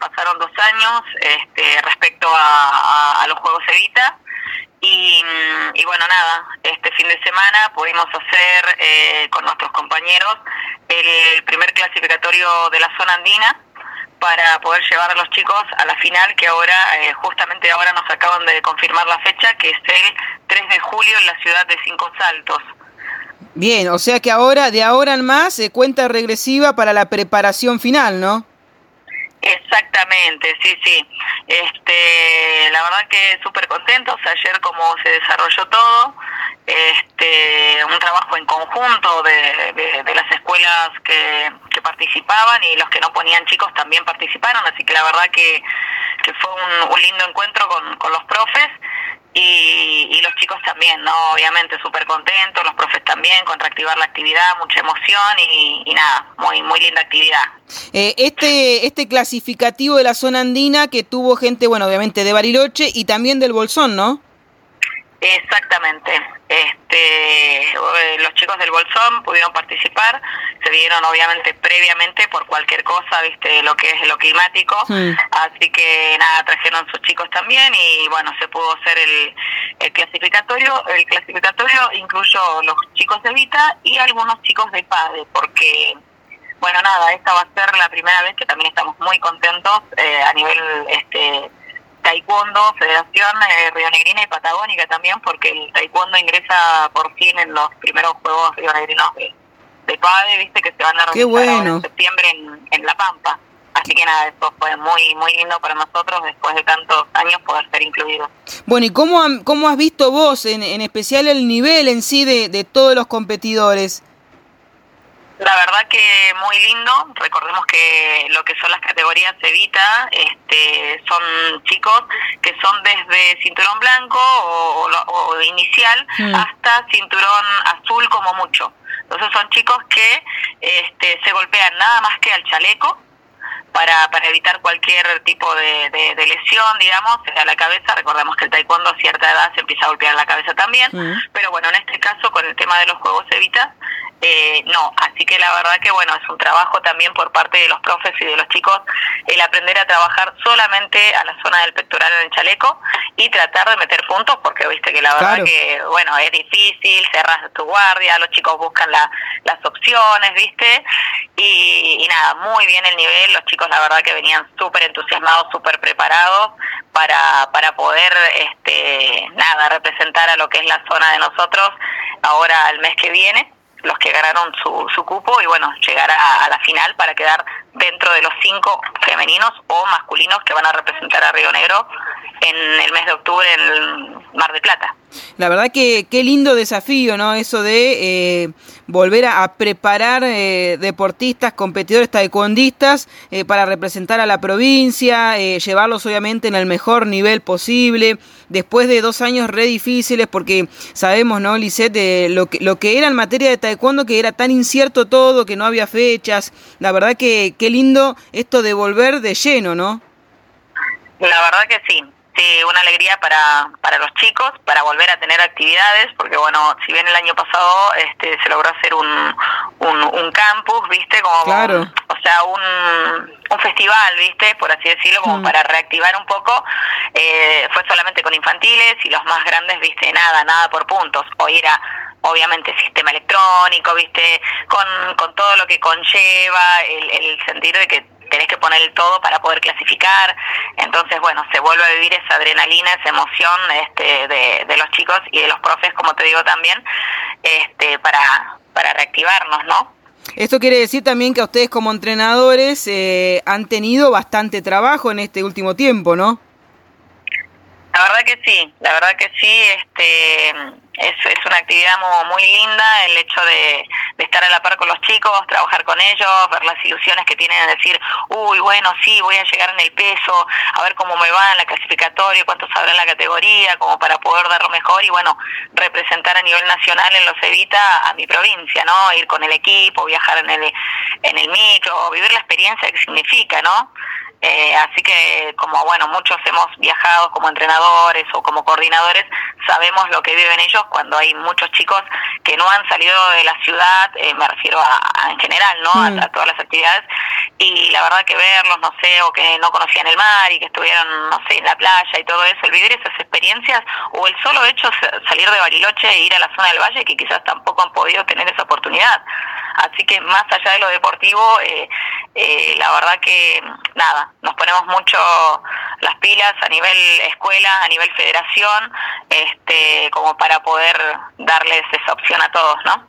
pasaron 2 años respecto a los Juegos Evita. Y bueno, nada, este fin de semana pudimos hacer con nuestros compañeros el primer clasificatorio de la zona andina para poder llevar a los chicos a la final, que ahora, justamente ahora nos acaban de confirmar la fecha, que es el 3 de julio en la ciudad de Cinco Saltos. Bien, o sea que ahora, de ahora en más, cuenta regresiva para la preparación final, ¿no? Exactamente, sí. La verdad que súper contentos. Ayer como se desarrolló todo, un trabajo en conjunto de las escuelas que participaban, y los que no ponían chicos también participaron, así que la verdad que fue un lindo encuentro con los profes. Y los chicos también, ¿no? Obviamente súper contentos, los profes también, con reactivar la actividad, mucha emoción y nada, muy linda actividad. Este clasificativo de la zona andina que tuvo gente, bueno, obviamente de Bariloche y también del Bolsón, ¿no? Exactamente. Los chicos del Bolsón pudieron participar, se vinieron obviamente previamente por cualquier cosa, viste, lo que es lo climático, así que nada, trajeron sus chicos también y bueno, se pudo hacer el clasificatorio. El clasificatorio incluyó los chicos de Vita y algunos chicos de PADE, porque bueno, nada, esta va a ser la primera vez que también estamos muy contentos a nivel taekwondo, Federación Rionegrina y Patagónica también, porque el taekwondo ingresa por fin en los primeros Juegos rionegrinos de PADE, viste, que se van a realizar en septiembre en La Pampa. Así que nada, eso fue muy lindo para nosotros después de tantos años poder ser incluidos. Bueno, ¿y cómo has visto vos en especial el nivel en sí de todos los competidores? La verdad que muy lindo. Recordemos que lo que son las categorías Evita son chicos que son desde cinturón blanco o inicial hasta cinturón azul como mucho. Entonces son chicos que se golpean nada más que al chaleco para evitar cualquier tipo de lesión, digamos, a la cabeza. Recordemos que el taekwondo a cierta edad se empieza a golpear la cabeza también, pero bueno, en este caso con el tema de los Juegos Evita, no, así que la verdad que bueno, es un trabajo también por parte de los profes y de los chicos el aprender a trabajar solamente a la zona del pectoral en el chaleco y tratar de meter puntos, porque viste que la verdad que bueno, es difícil, cerras tu guardia, los chicos buscan las opciones, viste, y nada, muy bien el nivel. Los chicos la verdad que venían súper entusiasmados, súper preparados para poder nada, representar a lo que es la zona de nosotros ahora el mes que viene, los que ganaron su cupo, y bueno, llegar a la final para quedar dentro de los 5 femeninos o masculinos que van a representar a Río Negro en el mes de octubre en el Mar del Plata. La verdad que qué lindo desafío, ¿no? Eso de volver a preparar deportistas, competidores taekwondistas para representar a la provincia, llevarlos obviamente en el mejor nivel posible, después de 2 años re difíciles, porque sabemos, ¿no, Lisette, lo que era en materia de taekwondo, que era tan incierto todo, que no había fechas. La verdad que qué lindo esto de volver de lleno, ¿no? La verdad que sí. Sí, una alegría para los chicos, para volver a tener actividades, porque bueno, si bien el año pasado se logró hacer un campus, viste, como claro. O sea, un festival, viste, por así decirlo, como para reactivar un poco, fue solamente con infantiles, y los más grandes, viste, nada por puntos. Hoy era obviamente sistema electrónico, viste, con todo lo que conlleva el sentido de que tenés que poner el todo para poder clasificar. Entonces bueno, se vuelve a vivir esa adrenalina, esa emoción de los chicos y de los profes, como te digo también, para reactivarnos, ¿no? Esto quiere decir también que a ustedes como entrenadores han tenido bastante trabajo en este último tiempo, ¿no? La verdad que sí, es una actividad muy linda el hecho de estar a la par con los chicos, trabajar con ellos, ver las ilusiones que tienen de decir, uy, bueno, sí, voy a llegar en el peso, a ver cómo me va en la clasificatoria, cuántos habrá en la categoría, como para poder dar lo mejor y bueno, representar a nivel nacional en los Evita a mi provincia, ¿no? Ir con el equipo, viajar en el micro, vivir la experiencia que significa, ¿no? Así que como bueno, muchos hemos viajado como entrenadores o como coordinadores, sabemos lo que viven ellos cuando hay muchos chicos que no han salido de la ciudad, me refiero a en general, ¿no? A todas las actividades, y la verdad que verlos, no sé, o que no conocían el mar y que estuvieron, no sé, en la playa y todo eso, el vivir esas experiencias, o el solo hecho de salir de Bariloche e ir a la zona del Valle, que quizás tampoco han podido tener esa oportunidad. Así que más allá de lo deportivo, la verdad que nada, nos ponemos mucho las pilas a nivel escuela, a nivel federación, como para poder darles esa opción a todos, ¿no?